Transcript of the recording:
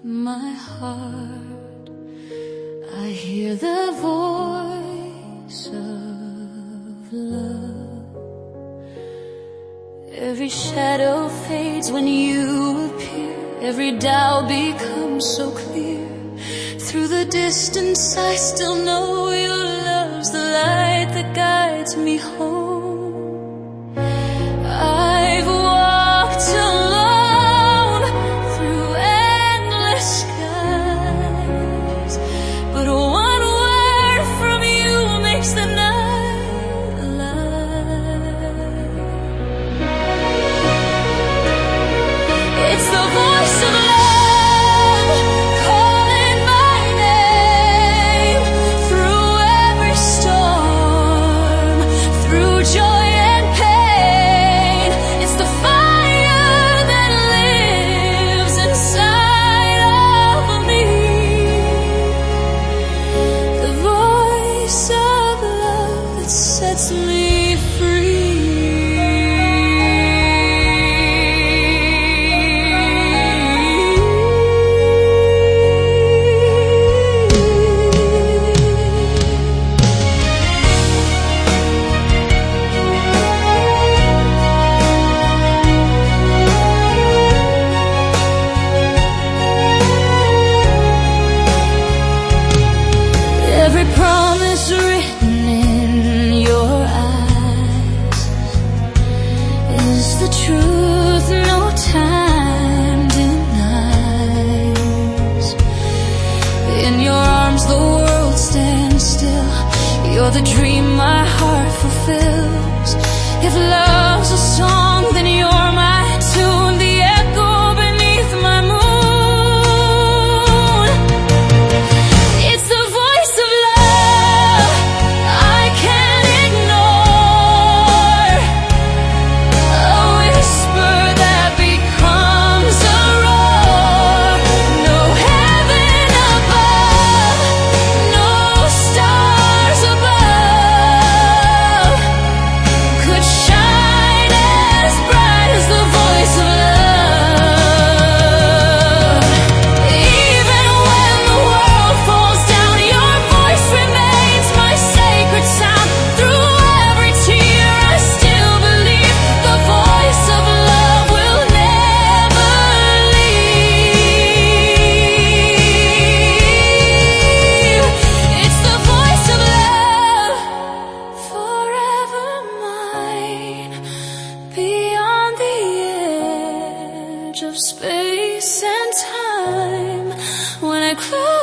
my heart, I hear the voice of love. Every shadow fades when you appear, every doubt becomes so clear. Through the distance I still know your love's the light that guides me home. I've walked alone through endless skies, but one word from you makes the night alive. It's the voice of love. Sets me free. Every promise written in your eyes is the truth no time denies. In your arms the world stands still. You're the dream my heart fulfills. If love's a song, then you're my tune, the echo beneath my moon. It's the voice of love I can't ignore, a whisper that becomes a roar. No heaven above, no stars above could shine as bright as the voice of love. Even when the world falls down, your voice remains my sacred sound. Through every tear I still believe the voice of love will never leave. It's the voice of love, forever mine, beyond the edge of space and time. When I close